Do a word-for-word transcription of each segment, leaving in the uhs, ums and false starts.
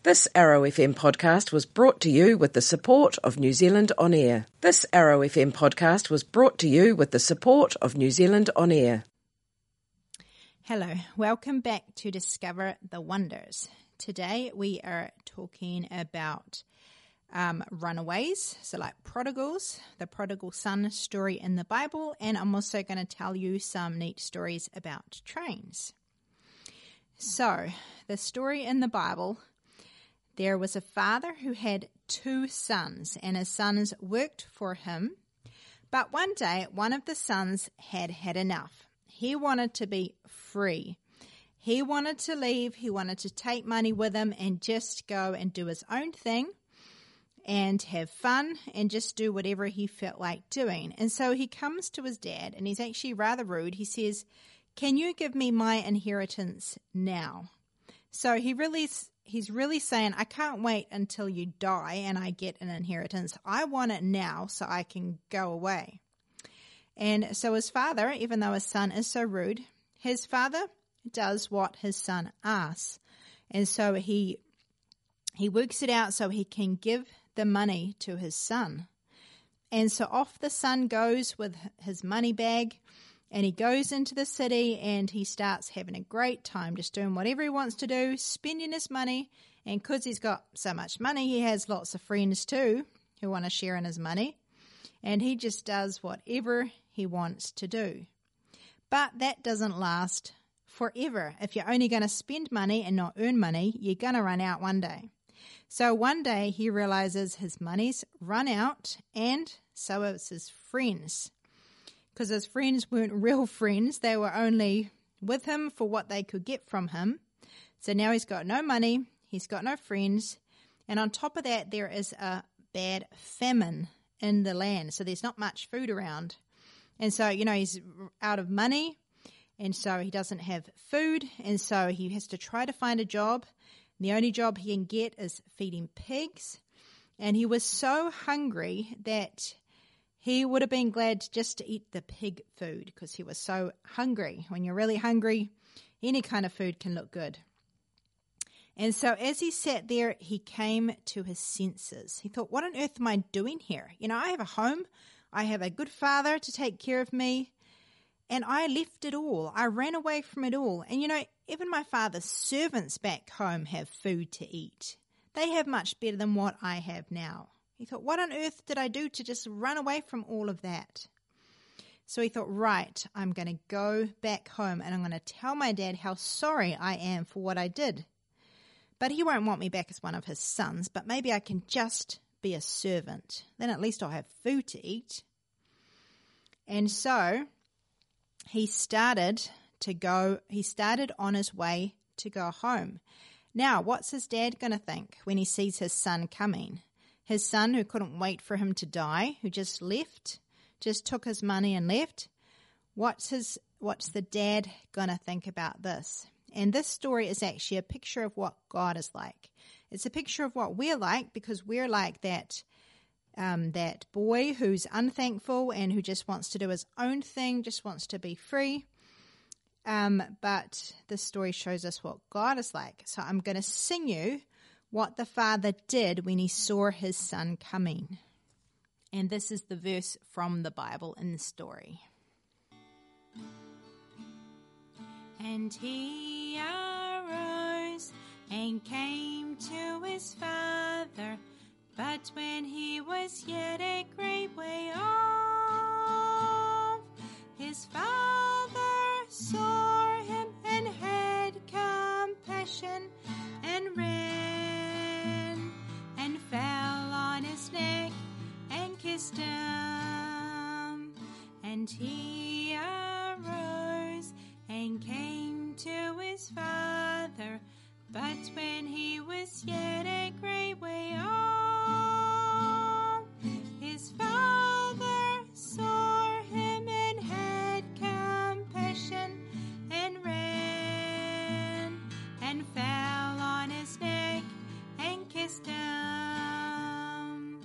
This Arrow F M podcast was brought to you with the support of New Zealand On Air. This Arrow F M podcast was brought to you with the support of New Zealand On Air. Hello, welcome back to Discover the Wonders. Today we are talking about um, runaways, so like prodigals, the prodigal son story in the Bible, and I'm also going to tell you some neat stories about trains. So, the story in the Bible, there was a father who had two sons, and his sons worked for him, but one day one of the sons had had enough. He wanted to be free. He wanted to leave, he wanted to take money with him and just go and do his own thing and have fun and just do whatever he felt like doing. And so he comes to his dad, and he's actually rather rude. He says, "Can you give me my inheritance now?" So he really, he's really saying, I can't wait until you die and I get an inheritance. I want it now so I can go away. And so his father, even though his son is so rude, his father does what his son asks. And so he he works it out so he can give the money to his son. And so off the son goes with his money bag, and he goes into the city and he starts having a great time, just doing whatever he wants to do, spending his money. And because he's got so much money, he has lots of friends too who want to share in his money. And he just does whatever he wants to do. But that doesn't last forever. If you're only going to spend money and not earn money, you're going to run out one day. So one day he realizes his money's run out, and so is his friends. Because his friends weren't real friends. They were only with him for what they could get from him. So now he's got no money, he's got no friends, and on top of that there is a bad famine in the land. So there's not much food around. And so, you know, he's out of money, and so he doesn't have food, and so he has to try to find a job. And the only job he can get is feeding pigs. And he was so hungry that he would have been glad just to eat the pig food because he was so hungry. When you're really hungry, any kind of food can look good. And so as he sat there, he came to his senses. He thought, what on earth am I doing here? You know, I have a home. I have a good father to take care of me. And I left it all. I ran away from it all. And, you know, even my father's servants back home have food to eat. They have much better than what I have now. He thought, what on earth did I do to just run away from all of that? So he thought, right, I'm going to go back home and I'm going to tell my dad how sorry I am for what I did. But he won't want me back as one of his sons, but maybe I can just be a servant. Then at least I'll have food to eat. And so he started to go, he started on his way to go home. Now, what's his dad going to think when he sees his son coming? His son who couldn't wait for him to die, who just left, just took his money and left. What's his, what's the dad going to think about this? And this story is actually a picture of what God is like. It's a picture of what we're like, because we're like that um, that boy who's unthankful and who just wants to do his own thing, just wants to be free. Um, but this story shows us what God is like. So I'm going to sing you what the father did when he saw his son coming. And this is the verse from the Bible in the story. And he arose and came to his father, but when he was yet a great way off, his father saw him and had compassion and ran and fell on his neck and kissed him. And he arose and came to his father, but when he was yet a great way off, his father saw him and had compassion and ran and fell on his neck and kissed him.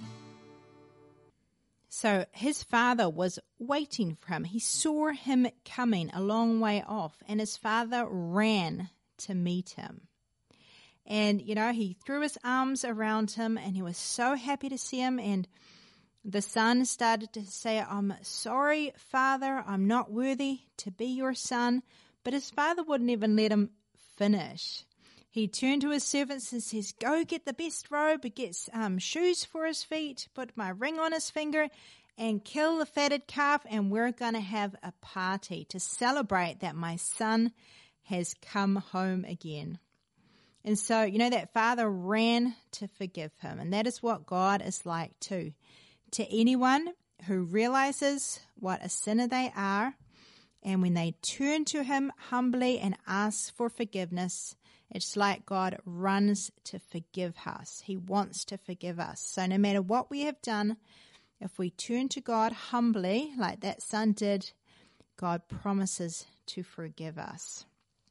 So his father was waiting for him. He saw him coming a long way off, and his father ran to meet him. And, you know, he threw his arms around him and he was so happy to see him. And the son started to say, I'm sorry, Father, I'm not worthy to be your son. But his father wouldn't even let him finish. He turned to his servants and says, go get the best robe, get um, shoes for his feet, put my ring on his finger, and kill the fatted calf, and we're going to have a party to celebrate that my son has come home again. And so, you know, that father ran to forgive him, and that is what God is like too. To anyone who realizes what a sinner they are, and when they turn to him humbly and ask for forgiveness, it's like God runs to forgive us. He wants to forgive us. So no matter what we have done, if we turn to God humbly, like that son did, God promises to forgive us.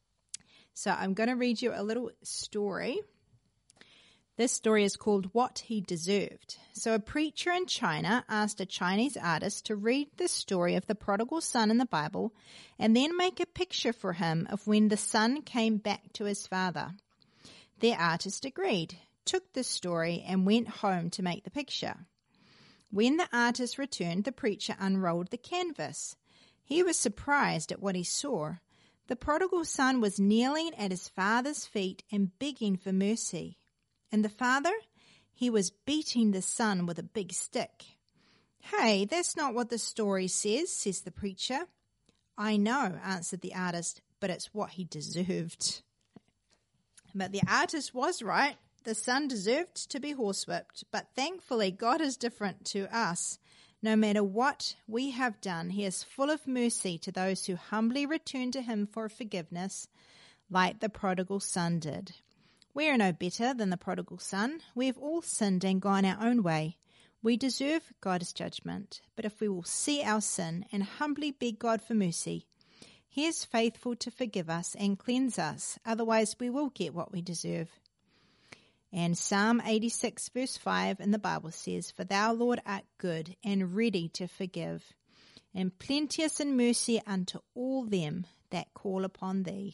So I'm going to read you a little story. This story is called What He Deserved. So a preacher in China asked a Chinese artist to read the story of the prodigal son in the Bible and then make a picture for him of when the son came back to his father. The artist agreed, took the story and went home to make the picture. When the artist returned, the preacher unrolled the canvas. He was surprised at what he saw. The prodigal son was kneeling at his father's feet and begging for mercy. And the father, he was beating the son with a big stick. Hey, that's not what the story says, says the preacher. I know, answered the artist, but it's what he deserved. But the artist was right. The son deserved to be horsewhipped, but thankfully God is different to us. No matter what we have done, he is full of mercy to those who humbly return to him for forgiveness, like the prodigal son did. We are no better than the prodigal son. We have all sinned and gone our own way. We deserve God's judgment, but if we will see our sin and humbly beg God for mercy, he is faithful to forgive us and cleanse us. Otherwise, we will get what we deserve. And Psalm eighty-six verse five in the Bible says, For thou, Lord, art good and ready to forgive, and plenteous in mercy unto all them that call upon thee.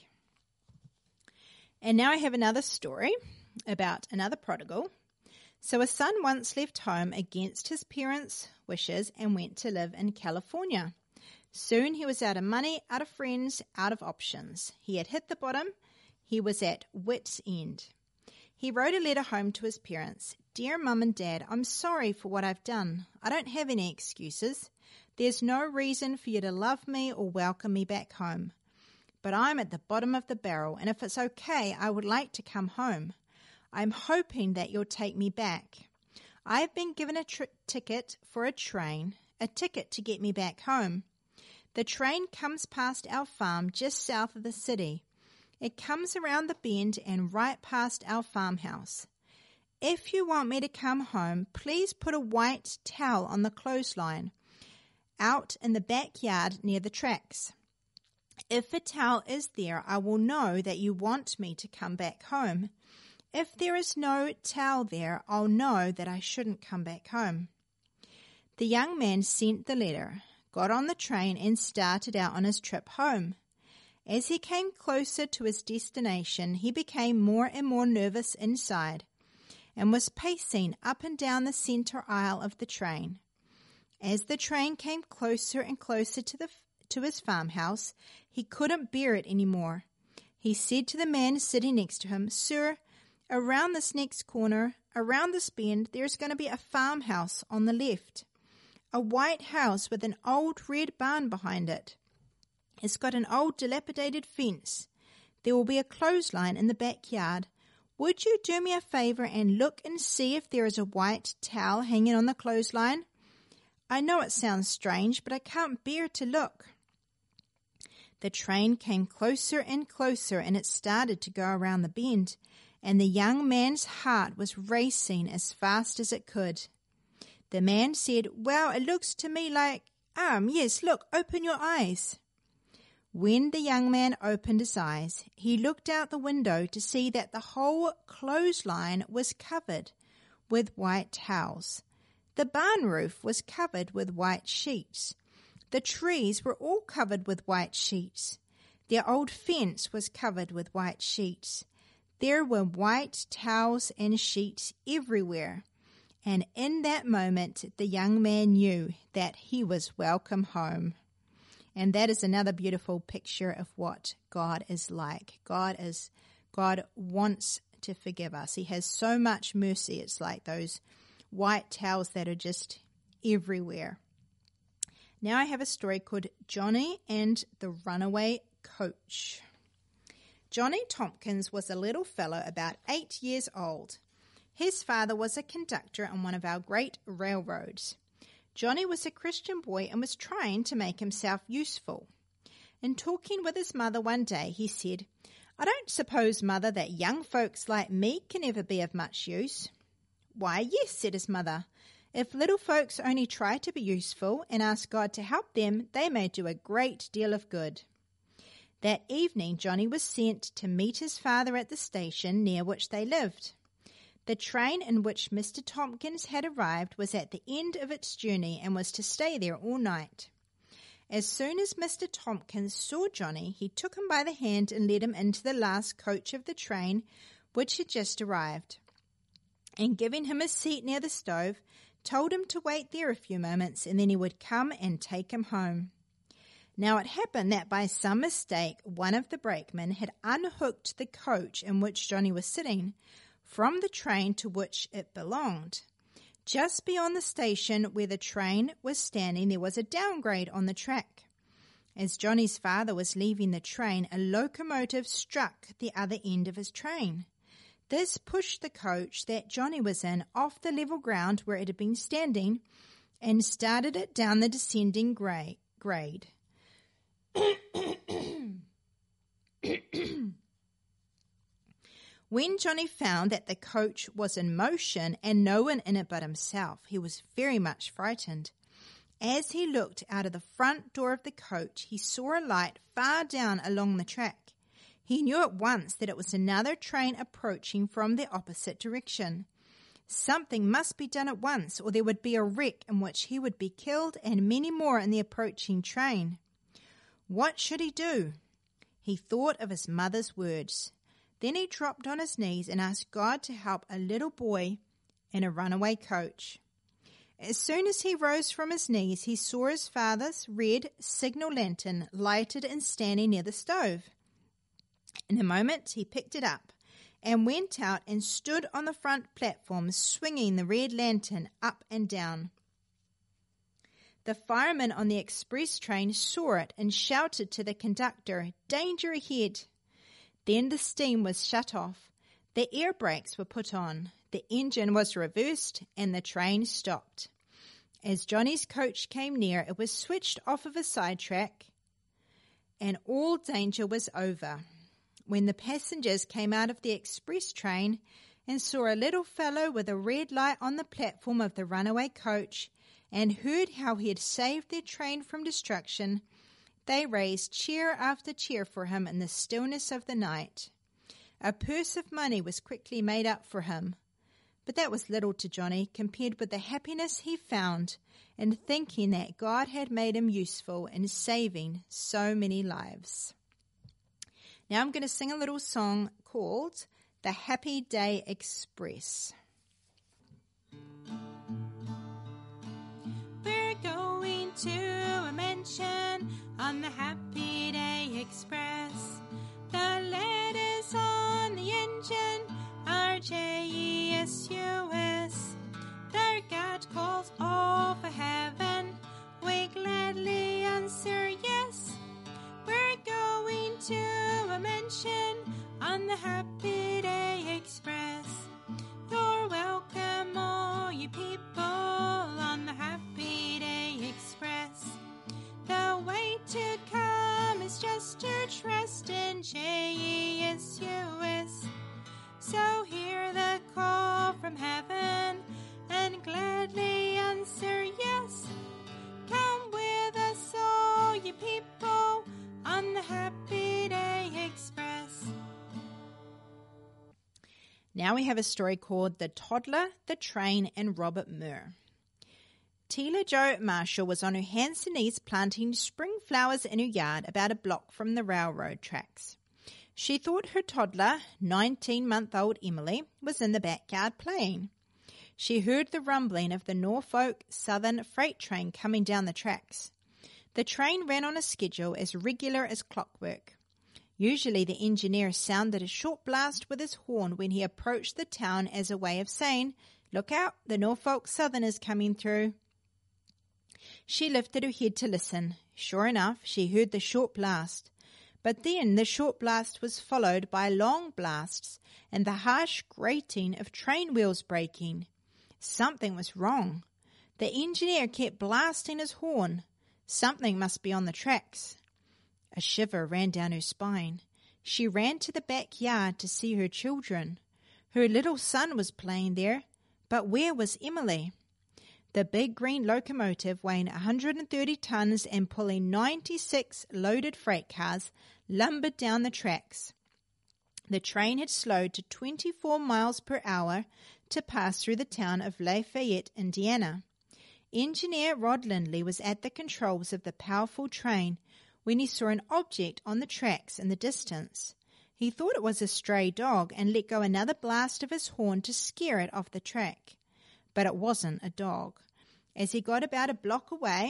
And now I have another story about another prodigal. So a son once left home against his parents' wishes and went to live in California. Soon he was out of money, out of friends, out of options. He had hit the bottom. He was at wit's end. He wrote a letter home to his parents. Dear Mum and Dad, I'm sorry for what I've done. I don't have any excuses. There's no reason for you to love me or welcome me back home. But I'm at the bottom of the barrel, and if it's okay, I would like to come home. I'm hoping that you'll take me back. I've been given a tr- ticket for a train, a ticket to get me back home. The train comes past our farm just south of the city. It comes around the bend and right past our farmhouse. If you want me to come home, please put a white towel on the clothesline out in the backyard near the tracks. If a towel is there, I will know that you want me to come back home. If there is no towel there, I'll know that I shouldn't come back home. The young man sent the letter, got on the train, and started out on his trip home. As he came closer to his destination, he became more and more nervous inside and was pacing up and down the center aisle of the train. As the train came closer and closer to the to his farmhouse, he couldn't bear it anymore. He said to the man sitting next to him, Sir, around this next corner, around this bend, there's going to be a farmhouse on the left. A white house with an old red barn behind it. It's got an old dilapidated fence. There will be a clothesline in the backyard. Would you do me a favor and look and see if there is a white towel hanging on the clothesline? I know it sounds strange, but I can't bear to look. The train came closer and closer, and it started to go around the bend, and the young man's heart was racing as fast as it could. The man said, Well, it looks to me like, um, yes, look, open your eyes. When the young man opened his eyes, he looked out the window to see that the whole clothesline was covered with white towels. The barn roof was covered with white sheets. The trees were all covered with white sheets. Their old fence was covered with white sheets. There were white towels and sheets everywhere, and in that moment the young man knew that he was welcome home. And that is another beautiful picture of what God is like. God is, God wants to forgive us. He has so much mercy. It's like those white towels that are just everywhere. Now I have a story called Johnny and the Runaway Coach. Johnny Tompkins was a little fellow about eight years old. His father was a conductor on one of our great railroads. Johnny was a Christian boy and was trying to make himself useful. In talking with his mother one day, he said, "I don't suppose, Mother, that young folks like me can ever be of much use." "Why, yes," said his mother. "If little folks only try to be useful and ask God to help them, they may do a great deal of good." That evening, Johnny was sent to meet his father at the station near which they lived. The train in which Mister Tompkins had arrived was at the end of its journey and was to stay there all night. As soon as Mister Tompkins saw Johnny, he took him by the hand and led him into the last coach of the train, which had just arrived. And giving him a seat near the stove, told him to wait there a few moments and then he would come and take him home. Now it happened that by some mistake one of the brakemen had unhooked the coach in which Johnny was sitting from the train to which it belonged. Just beyond the station where the train was standing, there was a downgrade on the track. As Johnny's father was leaving the train, a locomotive struck the other end of his train. This pushed the coach that Johnny was in off the level ground where it had been standing and started it down the descending gra- grade. When Johnny found that the coach was in motion and no one in it but himself, he was very much frightened. As he looked out of the front door of the coach, he saw a light far down along the track. He knew at once that it was another train approaching from the opposite direction. Something must be done at once, or there would be a wreck in which he would be killed and many more in the approaching train. What should he do? He thought of his mother's words. Then he dropped on his knees and asked God to help a little boy in a runaway coach. As soon as he rose from his knees, he saw his father's red signal lantern lighted and standing near the stove. In a moment, he picked it up and went out and stood on the front platform, swinging the red lantern up and down. The fireman on the express train saw it and shouted to the conductor, "Danger ahead!" Then the steam was shut off, the air brakes were put on, the engine was reversed, and the train stopped. As Johnny's coach came near, it was switched off of a sidetrack, and all danger was over. When the passengers came out of the express train and saw a little fellow with a red light on the platform of the runaway coach and heard how he had saved their train from destruction, they raised cheer after cheer for him in the stillness of the night. A purse of money was quickly made up for him, but that was little to Johnny compared with the happiness he found in thinking that God had made him useful in saving so many lives. Now I'm going to sing a little song called The Happy Day Express. We're going to a mansion on the Happy Day Express. The letters on the engine are J E S U S. Their God calls all for heaven. We gladly answer yes. We're going to a mansion on the Happy Day Express. You're welcome, all you people, on the Happy Day Express. The way to come is just to trust in J E S U S. So hear the call from heaven and gladly answer yes. Come with us, all you people, on the Happy Day Express. Now we have a story called The Toddler, the Train, and Robert Muir. Tila Jo Marshall was on her hands and knees planting spring flowers in her yard about a block from the railroad tracks. She thought her toddler, nineteen-month-old Emily, was in the backyard playing. She heard the rumbling of the Norfolk Southern freight train coming down the tracks. The train ran on a schedule as regular as clockwork. Usually the engineer sounded a short blast with his horn when he approached the town as a way of saying, "Look out, the Norfolk Southern is coming through." She lifted her head to listen. Sure enough, she heard the short blast. But then the short blast was followed by long blasts and the harsh grating of train wheels breaking. Something was wrong. The engineer kept blasting his horn. Something must be on the tracks. A shiver ran down her spine. She ran to the backyard to see her children. Her little son was playing there, but where was Emily? The big green locomotive, weighing one hundred thirty tons and pulling ninety-six loaded freight cars, lumbered down the tracks. The train had slowed to twenty-four miles per hour to pass through the town of Lafayette, Indiana. Engineer Rod Lindley was at the controls of the powerful train when he saw an object on the tracks in the distance. He thought it was a stray dog and let go another blast of his horn to scare it off the track. But it wasn't a dog. As he got about a block away,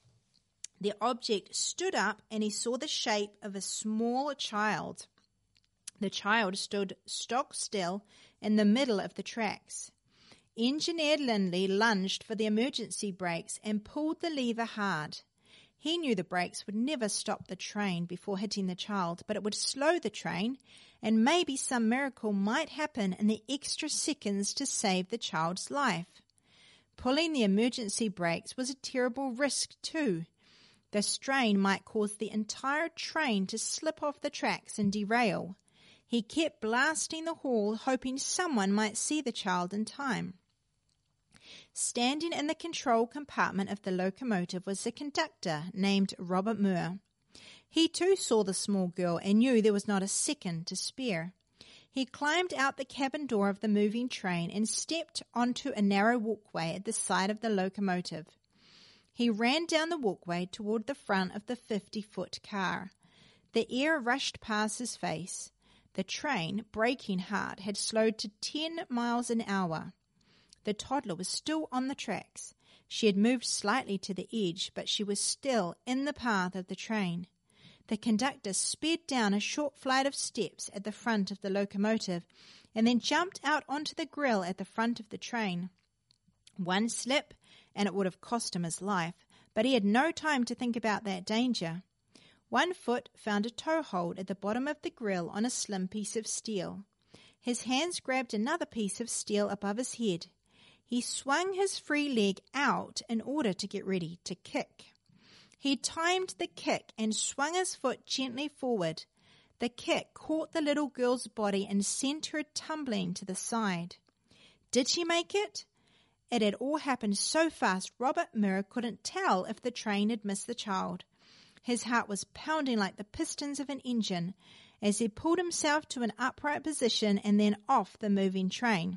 the object stood up and he saw the shape of a small child. The child stood stock still in the middle of the tracks. Engineer Lindley lunged for the emergency brakes and pulled the lever hard. He knew the brakes would never stop the train before hitting the child, but it would slow the train, and maybe some miracle might happen in the extra seconds to save the child's life. Pulling the emergency brakes was a terrible risk too. The strain might cause the entire train to slip off the tracks and derail. He kept blasting the horn, hoping someone might see the child in time. Standing in the control compartment of the locomotive was the conductor, named Robert Moore. He too saw the small girl and knew there was not a second to spare. He climbed out the cabin door of the moving train and stepped onto a narrow walkway at the side of the locomotive. He ran down the walkway toward the front of the fifty-foot car. The air rushed past his face. The train, braking hard, had slowed to ten miles an hour. The toddler was still on the tracks. She had moved slightly to the edge, but she was still in the path of the train. The conductor sped down a short flight of steps at the front of the locomotive and then jumped out onto the grill at the front of the train. One slip, and it would have cost him his life, but he had no time to think about that danger. One foot found a toe hold at the bottom of the grill on a slim piece of steel. His hands grabbed another piece of steel above his head. He swung his free leg out in order to get ready to kick. He timed the kick and swung his foot gently forward. The kick caught the little girl's body and sent her tumbling to the side. Did she make it? It had all happened so fast Robert Moore couldn't tell if the train had missed the child. His heart was pounding like the pistons of an engine as he pulled himself to an upright position and then off the moving train.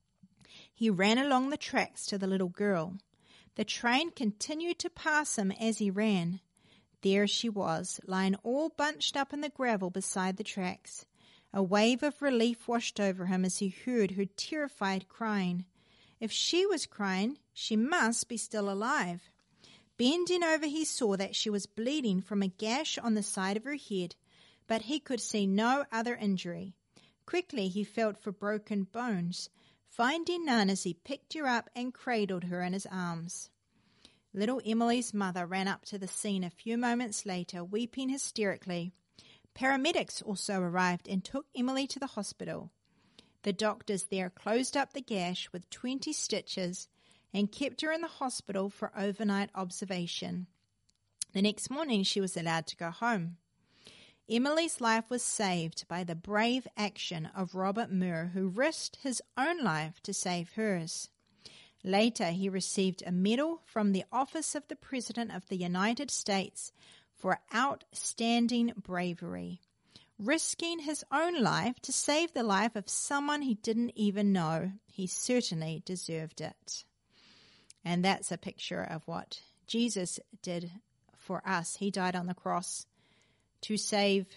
He ran along the tracks to the little girl. The train continued to pass him as he ran. There she was, lying all bunched up in the gravel beside the tracks. A wave of relief washed over him as he heard her terrified crying. If she was crying, she must be still alive. Bending over, he saw that she was bleeding from a gash on the side of her head, but he could see no other injury. Quickly he felt for broken bones, finding none as he picked her up and cradled her in his arms. Little Emily's mother ran up to the scene a few moments later, weeping hysterically. Paramedics also arrived and took Emily to the hospital. The doctors there closed up the gash with twenty stitches and kept her in the hospital for overnight observation. The next morning she was allowed to go home. Emily's life was saved by the brave action of Robert Moore, who risked his own life to save hers. Later, he received a medal from the Office of the President of the United States for outstanding bravery, risking his own life to save the life of someone he didn't even know. He certainly deserved it. And that's a picture of what Jesus did for us. He died on the cross to save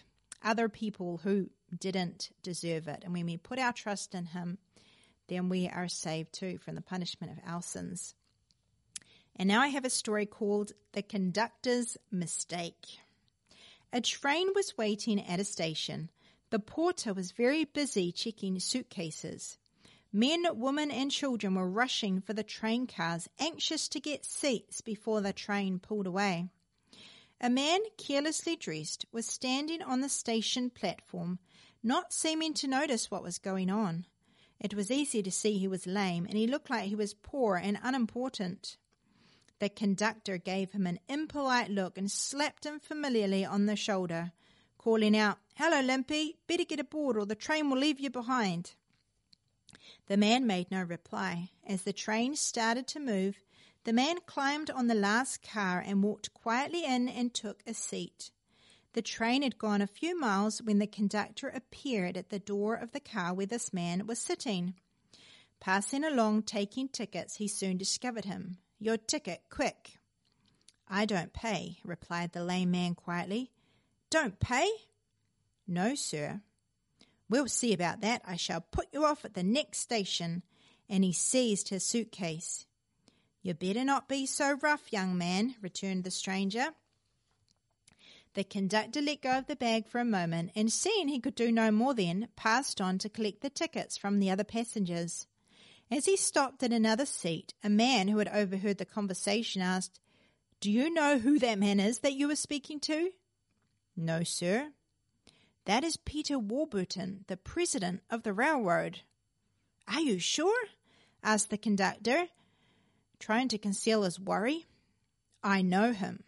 other people who didn't deserve it. And when we put our trust in him, then we are saved too from the punishment of our sins. And now I have a story called The Conductor's Mistake. A train was waiting at a station. The porter was very busy checking suitcases. Men, women, and children were rushing for the train cars, anxious to get seats before the train pulled away. A man, carelessly dressed, was standing on the station platform, not seeming to notice what was going on. It was easy to see he was lame, and he looked like he was poor and unimportant. The conductor gave him an impolite look and slapped him familiarly on the shoulder, calling out, "Hello, Limpy, better get aboard or the train will leave you behind." The man made no reply. As the train started to move, the man climbed on the last car and walked quietly in and took a seat. The train had gone a few miles when the conductor appeared at the door of the car where this man was sitting. Passing along taking tickets, he soon discovered him. "Your ticket, quick." "I don't pay," replied the lame man quietly. "Don't pay?" "No, sir." "We'll see about that. I shall put you off at the next station." And he seized his suitcase. "You better not be so rough, young man," returned the stranger. The conductor let go of the bag for a moment, and seeing he could do no more then, passed on to collect the tickets from the other passengers. As he stopped at another seat, a man who had overheard the conversation asked, "Do you know who that man is that you were speaking to?" "No, sir." "That is Peter Warburton, the president of the railroad." "Are you sure?" asked the conductor, trying to conceal his worry. "I know him."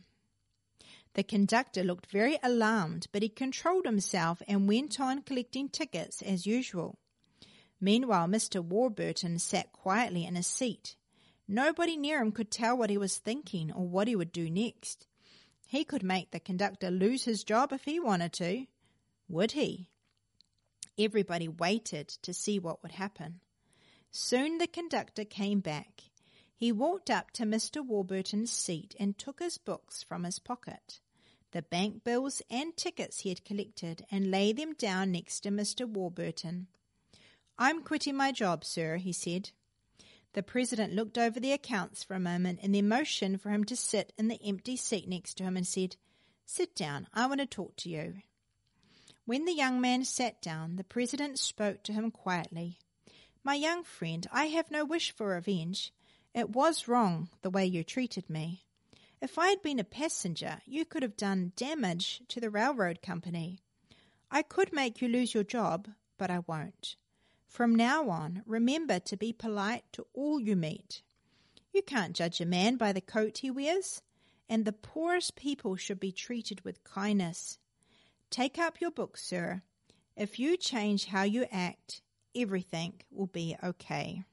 The conductor looked very alarmed, but he controlled himself and went on collecting tickets as usual. Meanwhile, Mister Warburton sat quietly in his seat. Nobody near him could tell what he was thinking or what he would do next. He could make the conductor lose his job if he wanted to. Would he? Everybody waited to see what would happen. Soon the conductor came back. He walked up to Mister Warburton's seat and took his books from his pocket, the bank bills and tickets he had collected, and laid them down next to Mister Warburton. "I'm quitting my job, sir," he said. The president looked over the accounts for a moment and then motioned for him to sit in the empty seat next to him and said, "Sit down, I want to talk to you." When the young man sat down, the president spoke to him quietly. "My young friend, I have no wish for revenge. It was wrong the way you treated me. If I had been a passenger, you could have done damage to the railroad company. I could make you lose your job, but I won't. From now on, remember to be polite to all you meet. You can't judge a man by the coat he wears, and the poorest people should be treated with kindness. Take up your book, sir. If you change how you act, everything will be okay."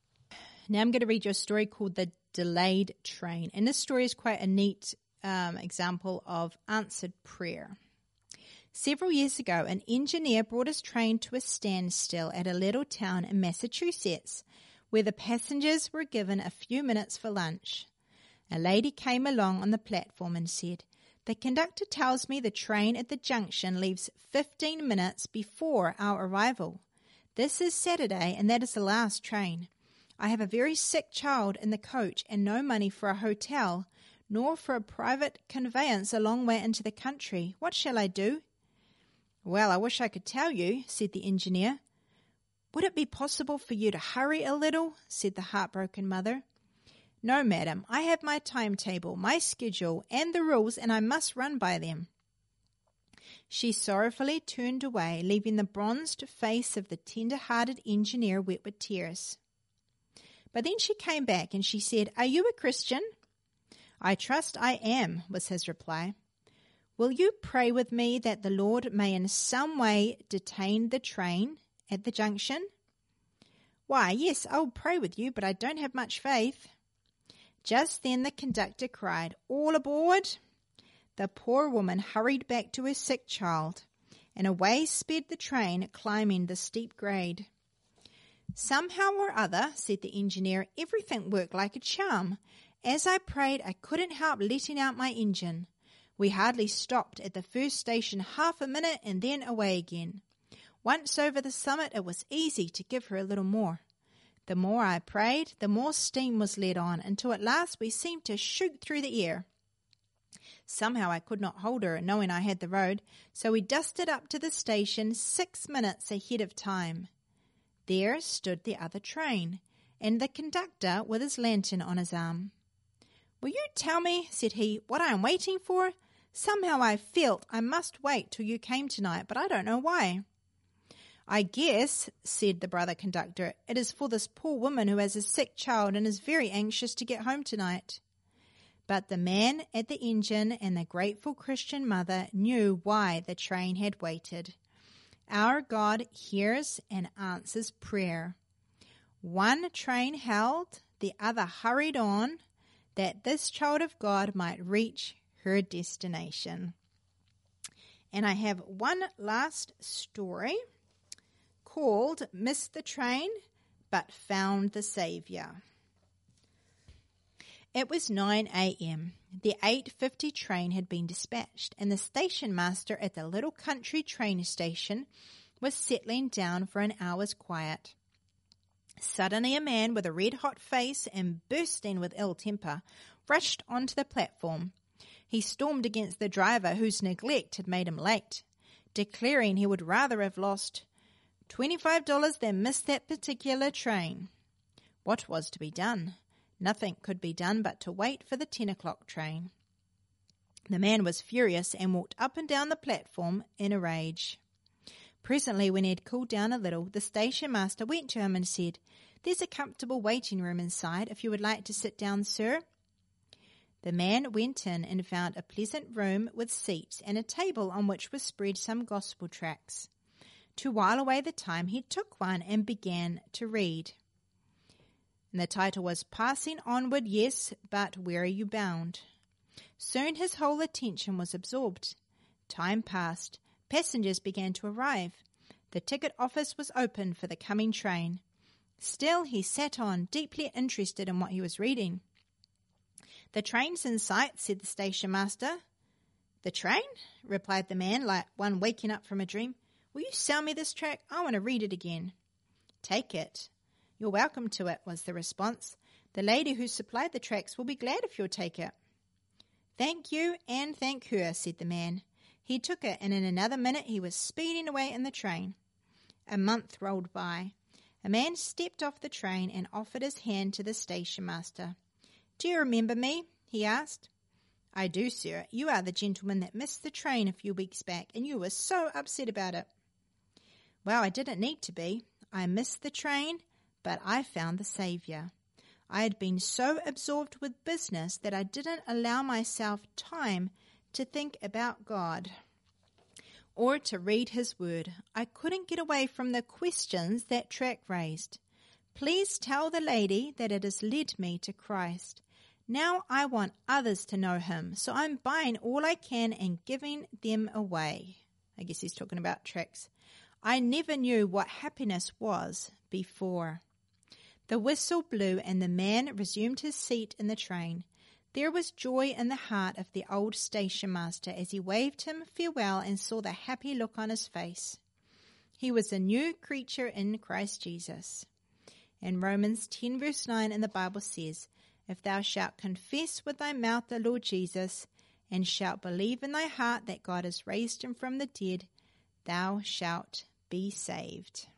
Now I'm going to read you a story called The Delayed Train. And this story is quite a neat um, example of answered prayer. Several years ago, an engineer brought his train to a standstill at a little town in Massachusetts, where the passengers were given a few minutes for lunch. A lady came along on the platform and said, "The conductor tells me the train at the junction leaves fifteen minutes before our arrival. This is Saturday, and that is the last train. I have a very sick child in the coach and no money for a hotel, nor for a private conveyance a long way into the country. What shall I do?" "Well, I wish I could tell you," said the engineer. "Would it be possible for you to hurry a little?" said the heartbroken mother. "No, madam, I have my timetable, my schedule, and the rules, and I must run by them." She sorrowfully turned away, leaving the bronzed face of the tender-hearted engineer wet with tears. But then she came back and she said, "Are you a Christian?" "I trust I am," was his reply. "Will you pray with me that the Lord may in some way detain the train at the junction?" "Why, yes, I'll pray with you, but I don't have much faith." Just then the conductor cried, "All aboard!" The poor woman hurried back to her sick child, and away sped the train, climbing the steep grade. "Somehow or other," said the engineer, "everything worked like a charm. As I prayed, I couldn't help letting out my engine. We hardly stopped at the first station half a minute and then away again. Once over the summit, it was easy to give her a little more. The more I prayed, the more steam was let on, until at last we seemed to shoot through the air. Somehow I could not hold her, knowing I had the road, so we dusted up to the station six minutes ahead of time. There stood the other train, and the conductor with his lantern on his arm. "Will you tell me," said he, "what I am waiting for? Somehow I felt I must wait till you came tonight, but I don't know why." "I guess," said the brother conductor, "it is for this poor woman who has a sick child and is very anxious to get home tonight." But the man at the engine and the grateful Christian mother knew why the train had waited. Our God hears and answers prayer. One train held, the other hurried on, that this child of God might reach her destination. And I have one last story called Missed the Train but Found the Saviour. It was nine a.m. The eight fifty train had been dispatched, and the station master at the little country train station was settling down for an hour's quiet. Suddenly a man with a red-hot face and bursting with ill temper rushed onto the platform. He stormed against the driver whose neglect had made him late, declaring he would rather have lost twenty-five dollars than miss that particular train. What was to be done? Nothing could be done but to wait for the ten o'clock train. The man was furious and walked up and down the platform in a rage. Presently, when he had cooled down a little, the station master went to him and said, "There's a comfortable waiting room inside, if you would like to sit down, sir." The man went in and found a pleasant room with seats and a table on which were spread some gospel tracts. To while away the time, he took one and began to read. And the title was Passing Onward, Yes, But Where Are You Bound? Soon his whole attention was absorbed. Time passed. Passengers began to arrive. The ticket office was open for the coming train. Still he sat on, deeply interested in what he was reading. "The train's in sight," said the station master. "The train?" replied the man, like one waking up from a dream. "Will you sell me this tract? I want to read it again." "Take it. You're welcome to it," was the response. "The lady who supplied the tracts will be glad if you'll take it." "Thank you, and thank her," said the man. He took it, and in another minute he was speeding away in the train. A month rolled by. A man stepped off the train and offered his hand to the station master. "Do you remember me?" he asked. "I do, sir. You are the gentleman that missed the train a few weeks back, and you were so upset about it." "Well, I didn't need to be. I missed the train, but I found the Saviour. I had been so absorbed with business that I didn't allow myself time to think about God or to read His Word. I couldn't get away from the questions that tract raised. Please tell the lady that it has led me to Christ. Now I want others to know Him, so I'm buying all I can and giving them away." I guess he's talking about tracts. "I never knew what happiness was before." The whistle blew and the man resumed his seat in the train. There was joy in the heart of the old station master as he waved him farewell and saw the happy look on his face. He was a new creature in Christ Jesus. In Romans ten verse nine in the Bible says, "If thou shalt confess with thy mouth the Lord Jesus, and shalt believe in thy heart that God has raised him from the dead, thou shalt be saved."